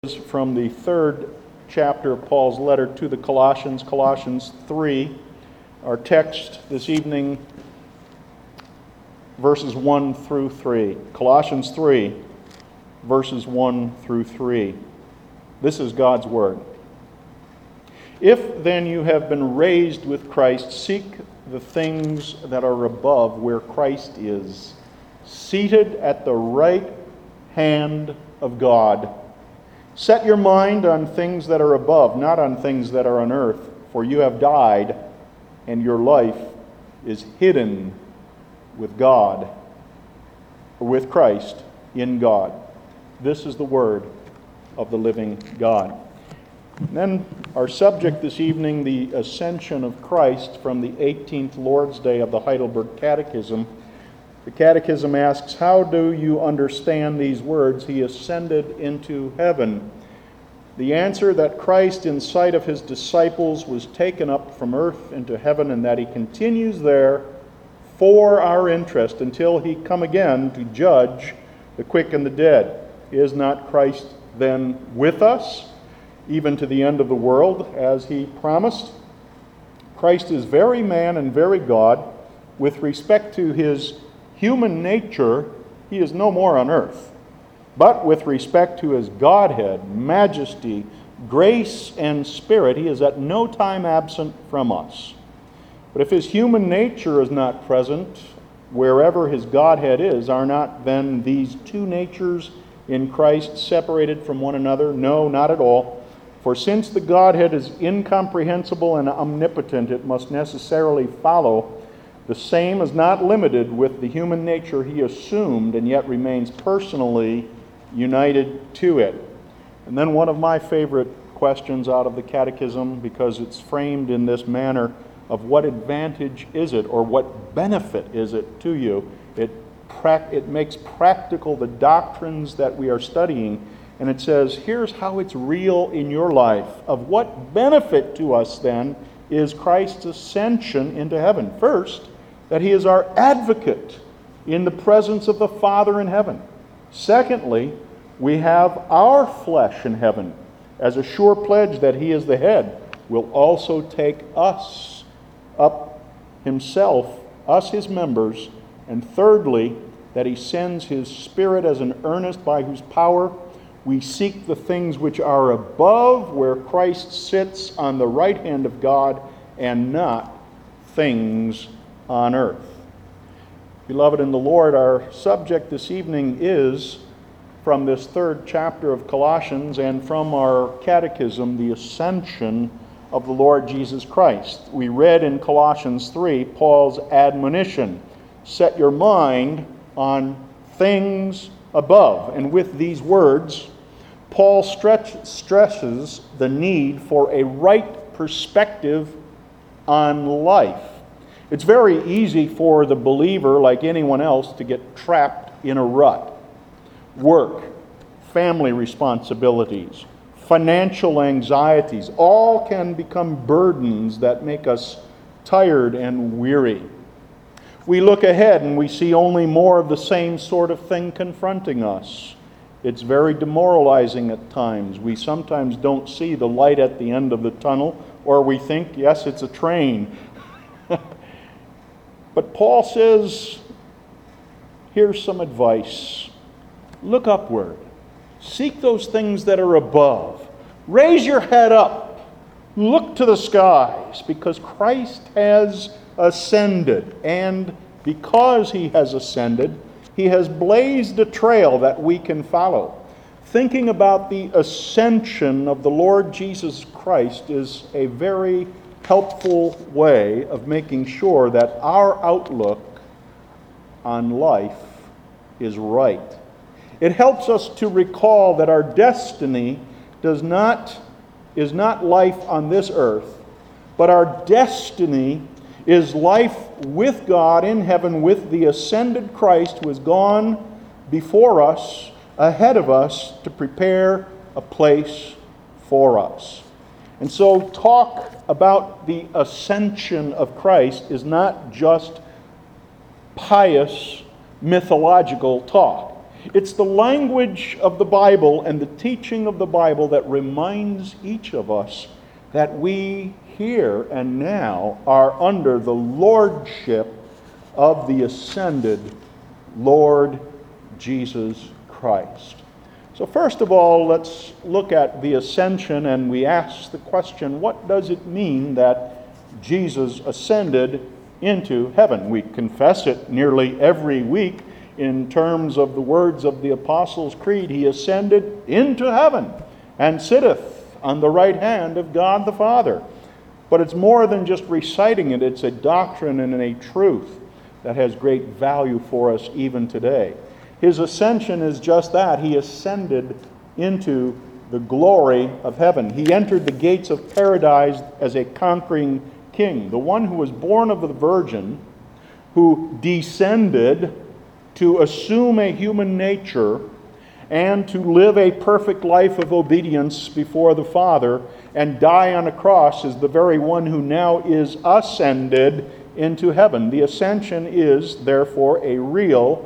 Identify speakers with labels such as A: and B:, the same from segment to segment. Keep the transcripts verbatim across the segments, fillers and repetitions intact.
A: Is from the third chapter of Paul's letter to the Colossians, Colossians three. Our text this evening, verses one through three. Colossians three, verses one through three. This is God's word. If then you have been raised with Christ, seek the things that are above, where Christ is, seated at the right hand of God. Set your mind on things that are above, not on things that are on earth, for you have died, and your life is hidden with God, or with Christ in God. This is the word of the living God. And then our subject this evening, the ascension of Christ, from the eighteenth Lord's Day of the Heidelberg Catechism. The Catechism asks, how do you understand these words, He ascended into heaven? The answer, that Christ in sight of His disciples was taken up from earth into heaven, and that He continues there for our interest until He come again to judge the quick and the dead. Is not Christ then with us, even to the end of the world, as He promised? Christ is very man and very God. With respect to His human nature, He is no more on earth. But with respect to His Godhead, majesty, grace, and spirit, He is at no time absent from us. But if His human nature is not present, wherever His Godhead is, are not then these two natures in Christ separated from one another? No, not at all. For since the Godhead is incomprehensible and omnipotent, it must necessarily follow the same is not limited with the human nature He assumed, and yet remains personally united to it. And then one of my favorite questions out of the Catechism, because it's framed in this manner, of what advantage is it, or what benefit is it to you? It, pra- it makes practical the doctrines that we are studying, and it says, here's how it's real in your life. Of what benefit to us then is Christ's ascension into heaven? First, that He is our advocate in the presence of the Father in heaven. Secondly, we have our flesh in heaven as a sure pledge that He is the head, will also take us up Himself, us His members. And thirdly, that He sends His Spirit as an earnest by whose power we seek the things which are above, where Christ sits on the right hand of God, and not things on earth. Beloved in the Lord, our subject this evening is from this third chapter of Colossians and from our catechism, the ascension of the Lord Jesus Christ. We read in Colossians three Paul's admonition, set your mind on things above. And with these words, Paul stretch, stresses the need for a right perspective on life. It's very easy for the believer, like anyone else, to get trapped in a rut. Work, family responsibilities, financial anxieties, all can become burdens that make us tired and weary. We look ahead and we see only more of the same sort of thing confronting us. It's very demoralizing at times. We sometimes don't see the light at the end of the tunnel, or we think, yes, it's a train. But Paul says, here's some advice. Look upward. Seek those things that are above. Raise your head up. Look to the skies, because Christ has ascended. And because He has ascended, He has blazed a trail that we can follow. Thinking about the ascension of the Lord Jesus Christ is a very helpful way of making sure that our outlook on life is right. It helps us to recall that our destiny does not is not life on this earth, but our destiny is life with God in heaven, with the ascended Christ who has gone before us, ahead of us, to prepare a place for us. And so talk about the ascension of Christ is not just pious mythological talk. It's the language of the Bible and the teaching of the Bible that reminds each of us that we here and now are under the lordship of the ascended Lord Jesus Christ. So first of all, let's look at the ascension, and we ask the question, what does it mean that Jesus ascended into heaven? We confess it nearly every week in terms of the words of the Apostles' Creed. He ascended into heaven and sitteth on the right hand of God the Father. But it's more than just reciting it. It's a doctrine and a truth that has great value for us even today. His ascension is just that. He ascended into the glory of heaven. He entered the gates of paradise as a conquering king, the one who was born of the Virgin, who descended to assume a human nature and to live a perfect life of obedience before the Father and die on a cross, is the very one who now is ascended into heaven. The ascension is, therefore, a real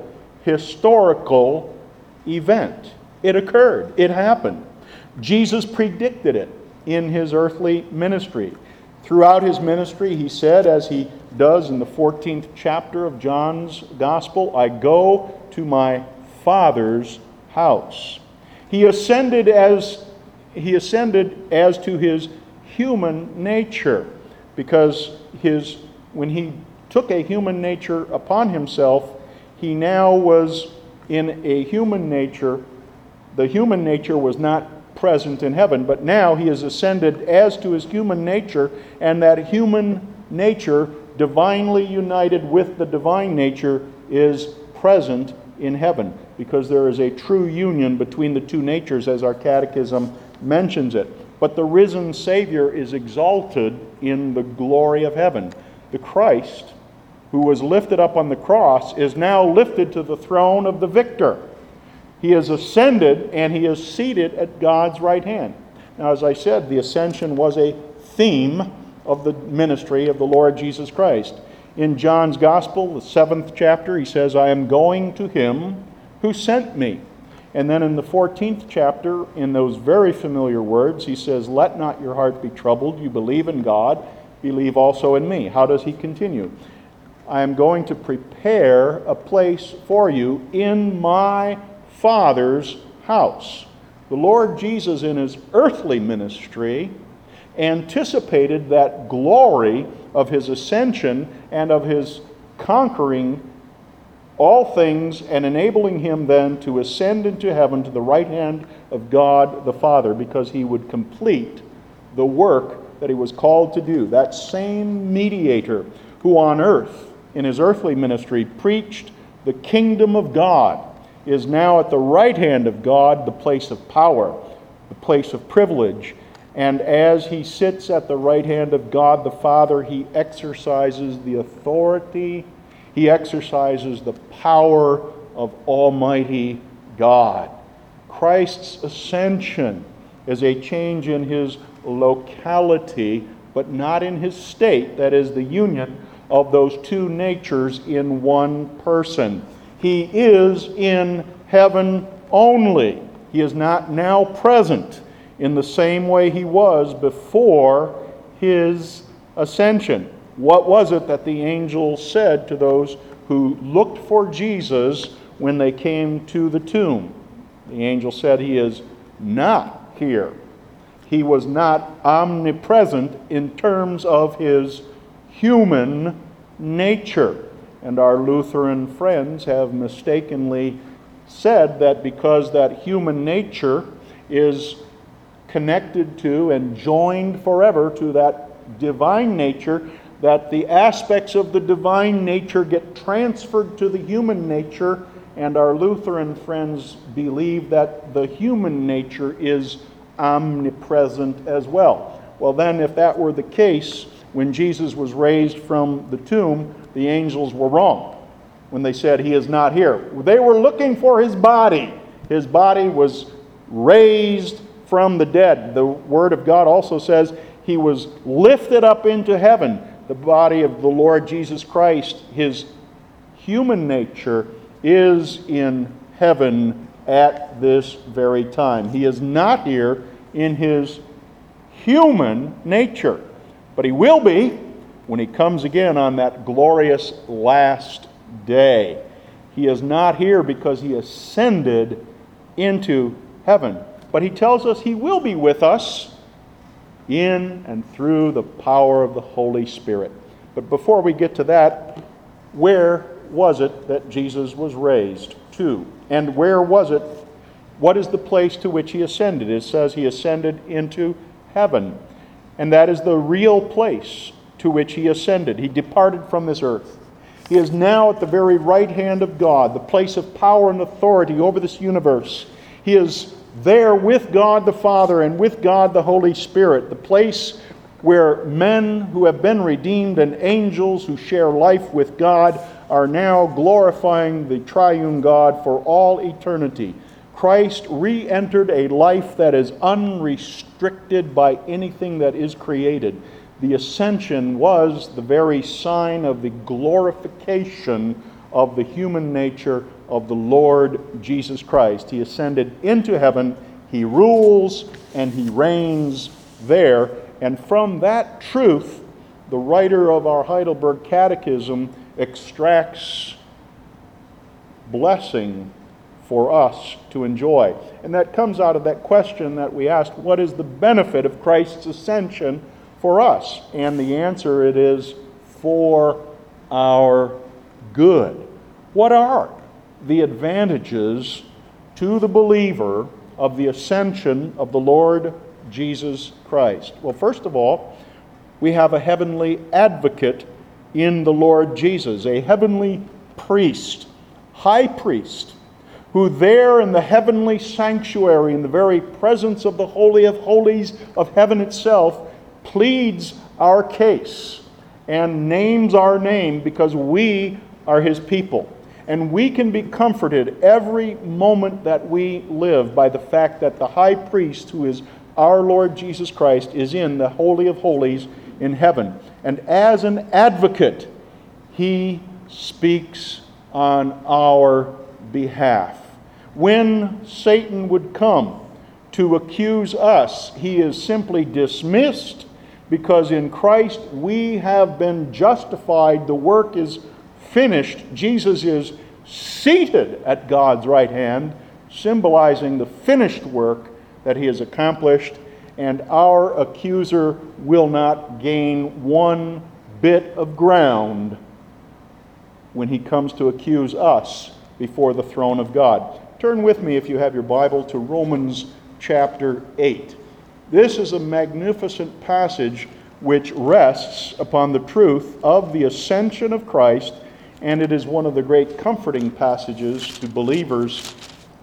A: historical event. It occurred. It happened. Jesus predicted it in his earthly ministry. Throughout his ministry, he said, as he does in the fourteenth chapter of John's Gospel, I go to my Father's house. He ascended as he ascended as to his human nature, because his when he took a human nature upon himself, he now was in a human nature. The human nature was not present in heaven, but now he is ascended as to his human nature, and that human nature, divinely united with the divine nature, is present in heaven, because there is a true union between the two natures, as our catechism mentions it. But the risen Savior is exalted in the glory of heaven. The Christ, who was lifted up on the cross, is now lifted to the throne of the victor. He is ascended, and he is seated at God's right hand. Now, as I said, the ascension was a theme of the ministry of the Lord Jesus Christ. In John's Gospel, the seventh chapter, he says, I am going to him who sent me. And then in the fourteenth chapter, in those very familiar words, he says, let not your heart be troubled. You believe in God, believe also in me. How does he continue? I am going to prepare a place for you in my Father's house. The Lord Jesus, in his earthly ministry, anticipated that glory of his ascension and of his conquering all things, and enabling him then to ascend into heaven to the right hand of God the Father, because he would complete the work that he was called to do. That same mediator who on earth, in his earthly ministry, preached the kingdom of God, is now at the right hand of God, the place of power, the place of privilege. And as he sits at the right hand of God the Father, he exercises the authority, he exercises the power of Almighty God. Christ's ascension is a change in his locality, but not in his state. That is, the union of those two natures in one person. He is in heaven only. He is not now present in the same way he was before his ascension. What was it that the angel said to those who looked for Jesus when they came to the tomb? The angel said, he is not here. He was not omnipresent in terms of his human nature. And our Lutheran friends have mistakenly said that because that human nature is connected to and joined forever to that divine nature, that the aspects of the divine nature get transferred to the human nature, and our Lutheran friends believe that the human nature is omnipresent as well. Well then, if that were the case, when Jesus was raised from the tomb, the angels were wrong when they said he is not here. They were looking for his body. His body was raised from the dead. The Word of God also says he was lifted up into heaven. The body of the Lord Jesus Christ, his human nature, is in heaven at this very time. He is not here in his human nature, but he will be when he comes again on that glorious last day. He is not here because he ascended into heaven, but he tells us he will be with us in and through the power of the Holy Spirit. But before we get to that, where was it that Jesus was raised to? And where was it? What is the place to which he ascended? It says he ascended into heaven. And that is the real place to which he ascended. He departed from this earth. He is now at the very right hand of God, the place of power and authority over this universe. He is there with God the Father and with God the Holy Spirit, the place where men who have been redeemed and angels who share life with God are now glorifying the triune God for all eternity. Christ re-entered a life that is unrestricted by anything that is created. The ascension was the very sign of the glorification of the human nature of the Lord Jesus Christ. He ascended into heaven, he rules, and he reigns there. And from that truth, the writer of our Heidelberg Catechism extracts blessing for us to enjoy. And that comes out of that question that we asked, what is the benefit of Christ's ascension for us? And the answer, it is for our good. What are the advantages to the believer of the ascension of the Lord Jesus Christ? Well, first of all, we have a heavenly advocate in the Lord Jesus, a heavenly priest, high priest, who there in the heavenly sanctuary, in the very presence of the Holy of Holies of heaven itself, pleads our case and names our name because we are his people. And we can be comforted every moment that we live by the fact that the high priest, who is our Lord Jesus Christ, is in the Holy of Holies in heaven. And as an advocate, he speaks on our behalf. When Satan would come to accuse us, he is simply dismissed, because in Christ we have been justified. The work is finished. Jesus is seated at God's right hand, symbolizing the finished work that he has accomplished, and our accuser will not gain one bit of ground when he comes to accuse us before the throne of God. Turn with me, if you have your Bible, to Romans chapter eight. This is a magnificent passage which rests upon the truth of the ascension of Christ, and it is one of the great comforting passages to believers.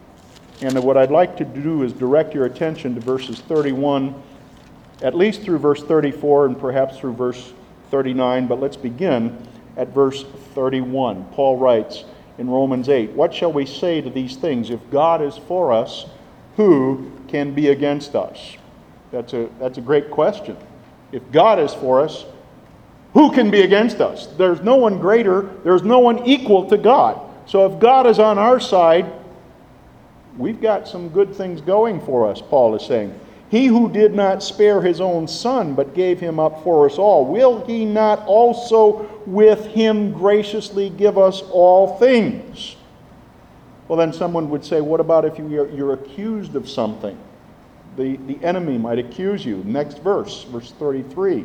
A: And what I'd like to do is direct your attention to verses thirty-one, at least through verse thirty-four, and perhaps through verse thirty-nine, but let's begin at verse thirty-one. Paul writes in Romans eight, "What shall we say to these things? If God is for us, who can be against us?" That's a, that's a great question. If God is for us, who can be against us? There's no one greater, there's no one equal to God. So if God is on our side, we've got some good things going for us, Paul is saying. He who did not spare his own son, but gave him up for us all, will he not also with him graciously give us all things? Well, then someone would say, what about if you're, you're accused of something? The, the enemy might accuse you. Next verse, verse thirty-three.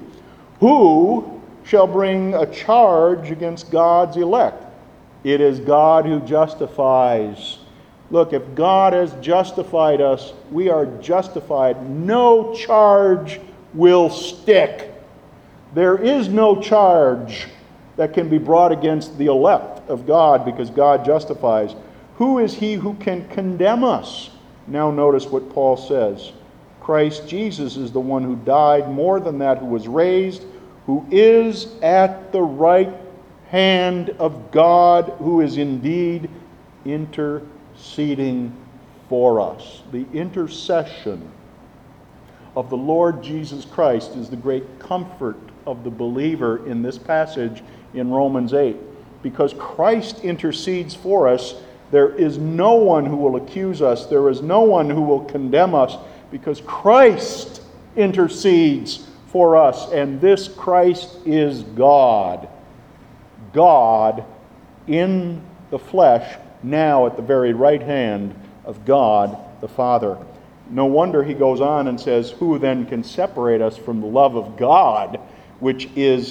A: Who shall bring a charge against God's elect? It is God who justifies. Look, if God has justified us, we are justified. No charge will stick. There is no charge that can be brought against the elect of God because God justifies. Who is he who can condemn us? Now notice what Paul says. Christ Jesus is the one who died, more than that, who was raised, who is at the right hand of God, who is indeed interceding for us. The intercession of the Lord Jesus Christ is the great comfort of the believer in this passage in Romans eight. Because Christ intercedes for us, There is no one who will accuse us. There is no one who will condemn us, because Christ intercedes for us. And this Christ is God. God in the flesh, now at the very right hand of God the Father. No wonder he goes on and says, who then can separate us from the love of God, which is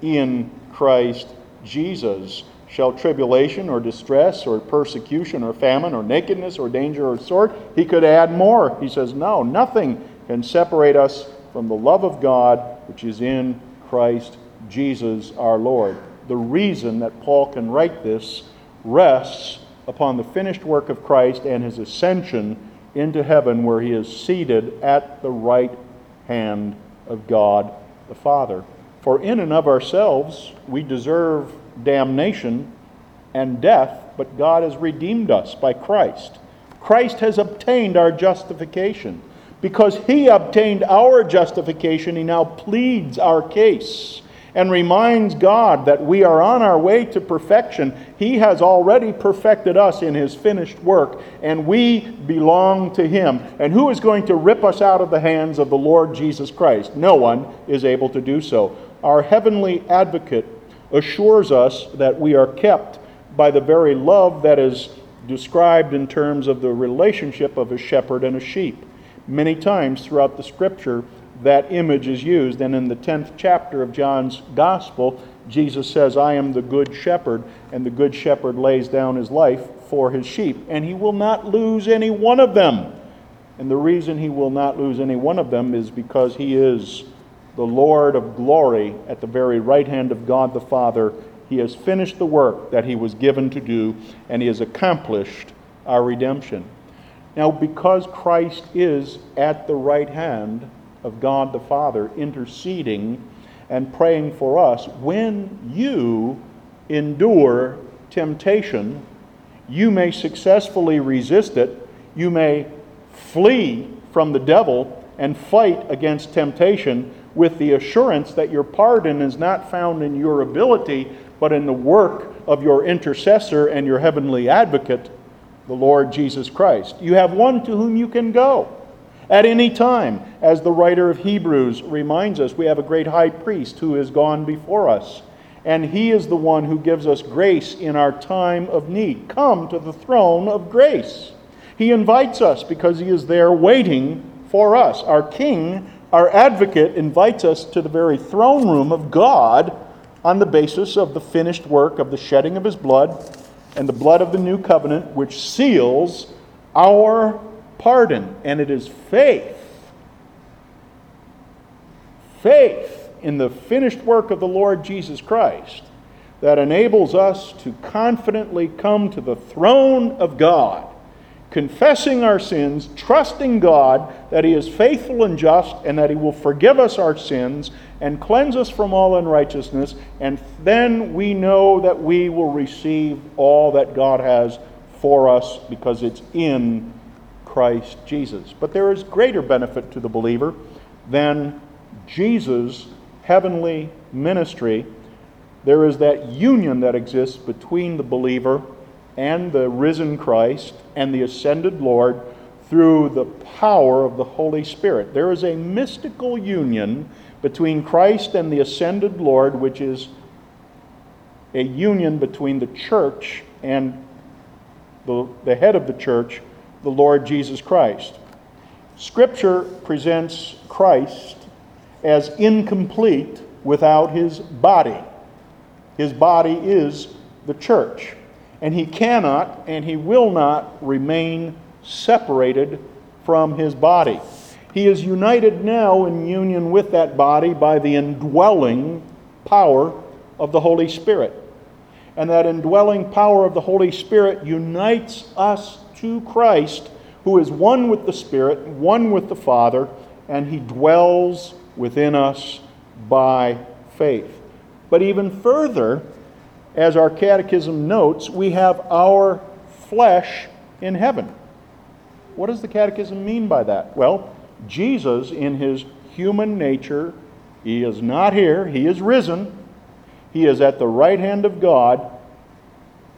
A: in Christ Jesus? Shall tribulation or distress or persecution or famine or nakedness or danger or sword? He could add more. He says, no, nothing can separate us from the love of God, which is in Christ Jesus our Lord. The reason that Paul can write this rests upon the finished work of Christ and his ascension into heaven, where he is seated at the right hand of God the Father. For in and of ourselves we deserve damnation and death, but God has redeemed us by Christ. Christ has obtained our justification. Because he obtained our justification, he now pleads our case and reminds God that we are on our way to perfection. He has already perfected us in his finished work, and we belong to him. And who is going to rip us out of the hands of the Lord Jesus Christ? No one is able to do so. Our heavenly advocate assures us that we are kept by the very love that is described in terms of the relationship of a shepherd and a sheep. Many times throughout the Scripture, that image is used. And in the tenth chapter of John's Gospel, Jesus says, I am the good shepherd, and the good shepherd lays down his life for his sheep, and he will not lose any one of them. And the reason he will not lose any one of them is because he is the Lord of glory at the very right hand of God the Father. He has finished the work that he was given to do, and he has accomplished our redemption. Now, because Christ is at the right hand of God the Father, interceding and praying for us, when you endure temptation, you may successfully resist it. You may flee from the devil and fight against temptation with the assurance that your pardon is not found in your ability, but in the work of your intercessor and your heavenly advocate, the Lord Jesus Christ. You have one to whom you can go at any time. As the writer of Hebrews reminds us, we have a great high priest who has gone before us, and he is the one who gives us grace in our time of need. Come to the throne of grace. He invites us because he is there waiting for us. Our King, our advocate, invites us to the very throne room of God on the basis of the finished work of the shedding of his blood and the blood of the new covenant, which seals our pardon. And it is faith, faith in the finished work of the Lord Jesus Christ that enables us to confidently come to the throne of God, confessing our sins, trusting God that he is faithful and just, and that he will forgive us our sins and cleanse us from all unrighteousness, and then we know that we will receive all that God has for us because it's in Christ Jesus. But there is greater benefit to the believer than Jesus' heavenly ministry. There is that union that exists between the believer and the risen Christ and the ascended Lord through the power of the Holy Spirit. There is a mystical union between Christ and the ascended Lord, which is a union between the church and the, the head of the church, the Lord Jesus Christ. Scripture presents Christ as incomplete without his body. His body is the church. And he cannot and he will not remain separated from his body. He is united now in union with that body by the indwelling power of the Holy Spirit. And that indwelling power of the Holy Spirit unites us to Christ, who is one with the Spirit, one with the Father, and he dwells within us by faith. But even further, as our catechism notes, we have our flesh in heaven. What does the catechism mean by that? Well, Jesus, in his human nature, he is not here, he is risen, he is at the right hand of God,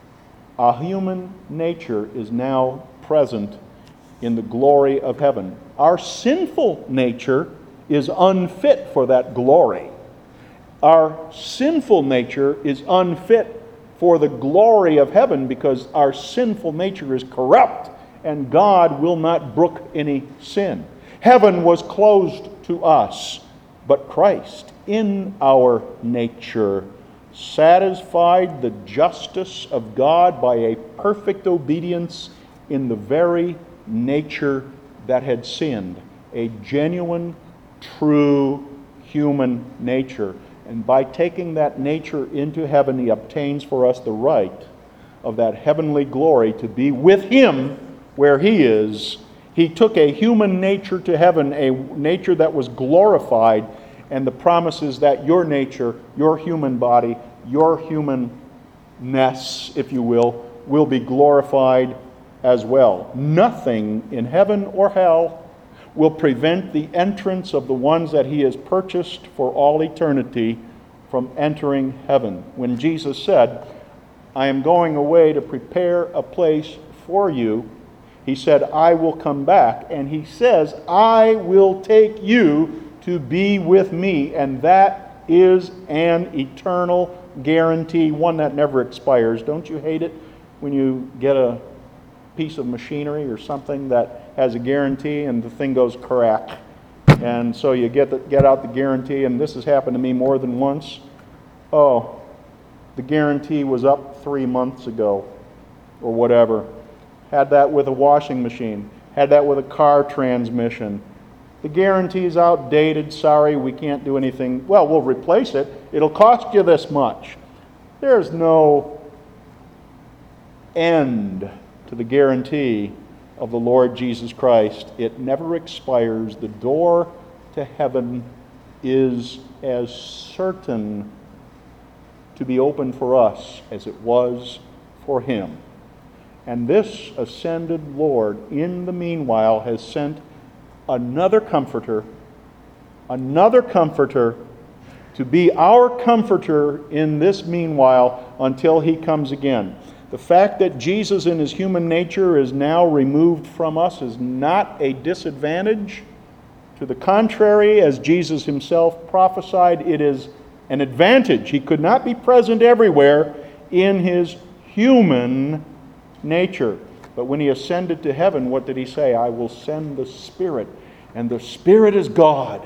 A: Our human nature is now present in the glory of heaven. Our sinful nature is unfit for that glory. Our sinful nature is unfit for the glory of heaven because our sinful nature is corrupt and God will not brook any sin. Heaven was closed to us, but Christ in our nature satisfied the justice of God by a perfect obedience in the very nature that had sinned, a genuine, true human nature. And by taking that nature into heaven, He obtains for us the right of that heavenly glory to be with Him where He is. He took a human nature to heaven, a nature that was glorified, and the promise is that your nature, your human body, your humanness, if you will, will be glorified as well. Nothing in heaven or hell will prevent the entrance of the ones that He has purchased for all eternity from entering heaven. When Jesus said, I am going away to prepare a place for you, He said, I will come back. And He says, I will take you to be with me. And that is an eternal guarantee, one that never expires. Don't you hate it when you get a piece of machinery or something that has a guarantee and the thing goes crack? And so you get the, get out the guarantee, and this has happened to me more than once. Oh, the guarantee was up three months ago or whatever. Had that with a washing machine. Had that with a car transmission. The guarantee is outdated. Sorry, we can't do anything. Well, we'll replace it. It'll cost you this much. There's no end to the guarantee of the Lord Jesus Christ. It never expires. The door to heaven is as certain to be open for us as it was for Him. And this ascended Lord, in the meanwhile, has sent another comforter, another comforter, to be our comforter in this meanwhile until He comes again. The fact that Jesus in His human nature is now removed from us is not a disadvantage. To the contrary, as Jesus Himself prophesied, it is an advantage. He could not be present everywhere in His human nature. But when He ascended to heaven, what did He say? I will send the Spirit. And the Spirit is God.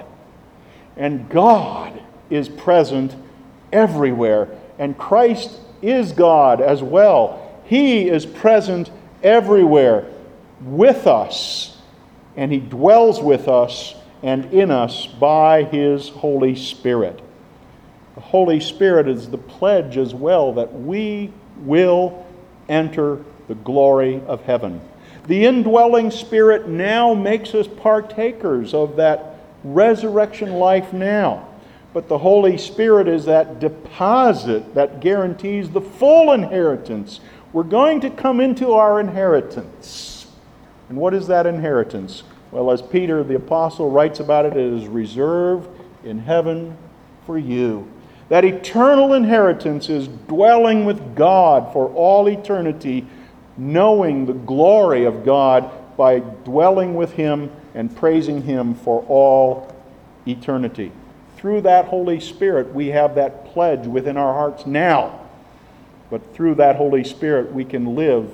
A: And God is present everywhere. And Christ is God as well. He is present everywhere with us, and He dwells with us and in us by His Holy Spirit. The Holy Spirit is the pledge as well that we will enter the glory of heaven. The indwelling Spirit now makes us partakers of that resurrection life now. But the Holy Spirit is that deposit that guarantees the full inheritance. We're going to come into our inheritance. And what is that inheritance? Well, as Peter the Apostle writes about it, it is reserved in heaven for you. That eternal inheritance is dwelling with God for all eternity, knowing the glory of God by dwelling with Him and praising Him for all eternity. Through that Holy Spirit, we have that pledge within our hearts now. But through that Holy Spirit, we can live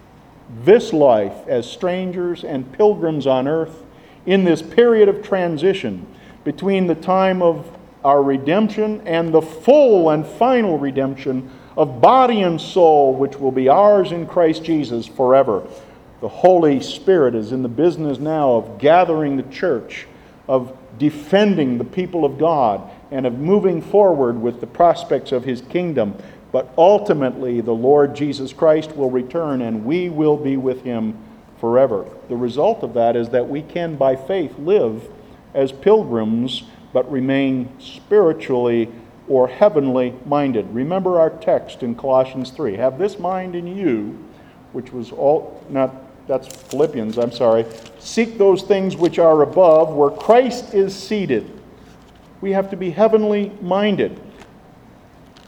A: this life as strangers and pilgrims on earth in this period of transition between the time of our redemption and the full and final redemption of body and soul, which will be ours in Christ Jesus forever. The Holy Spirit is in the business now of gathering the church, of defending the people of God, and of moving forward with the prospects of His kingdom. But ultimately, the Lord Jesus Christ will return, and we will be with Him forever. The result of that is that we can, by faith, live as pilgrims, but remain spiritually or heavenly minded. Remember our text in Colossians three. Have this mind in you, which was all, not, that's Philippians, I'm sorry. Seek those things which are above, where Christ is seated. We have to be heavenly minded.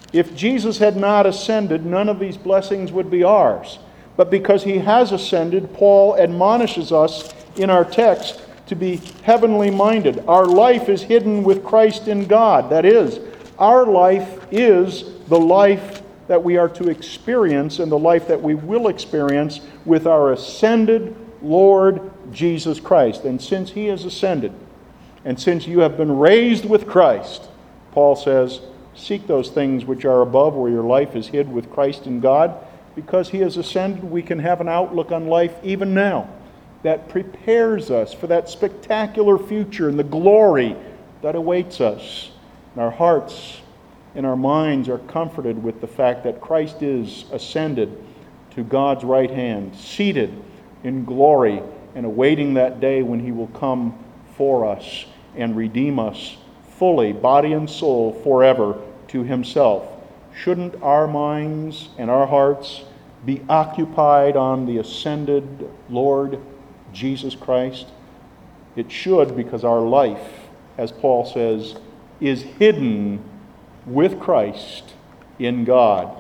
A: If Jesus had not ascended, none of these blessings would be ours. But because he has ascended, Paul admonishes us in our text to be heavenly minded. Our life is hidden with Christ in God. That is, our life is the life that we are to experience and the life that we will experience with our ascended Lord Jesus Christ. And since he has ascended, and since you have been raised with Christ, Paul says, seek those things which are above, where your life is hid with Christ in God. Because he has ascended, we can have an outlook on life even now that prepares us for that spectacular future and the glory that awaits us. And our hearts and our minds are comforted with the fact that Christ is ascended to God's right hand, seated in glory, and awaiting that day when he will come for us and redeem us fully, body and soul, forever to himself. Shouldn't our minds and our hearts be occupied on the ascended Lord Jesus Christ? It should, because our life, as Paul says, is hidden with Christ in God.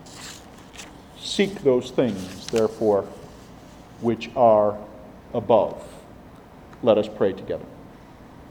A: Seek those things, therefore, which are above. Let us pray together.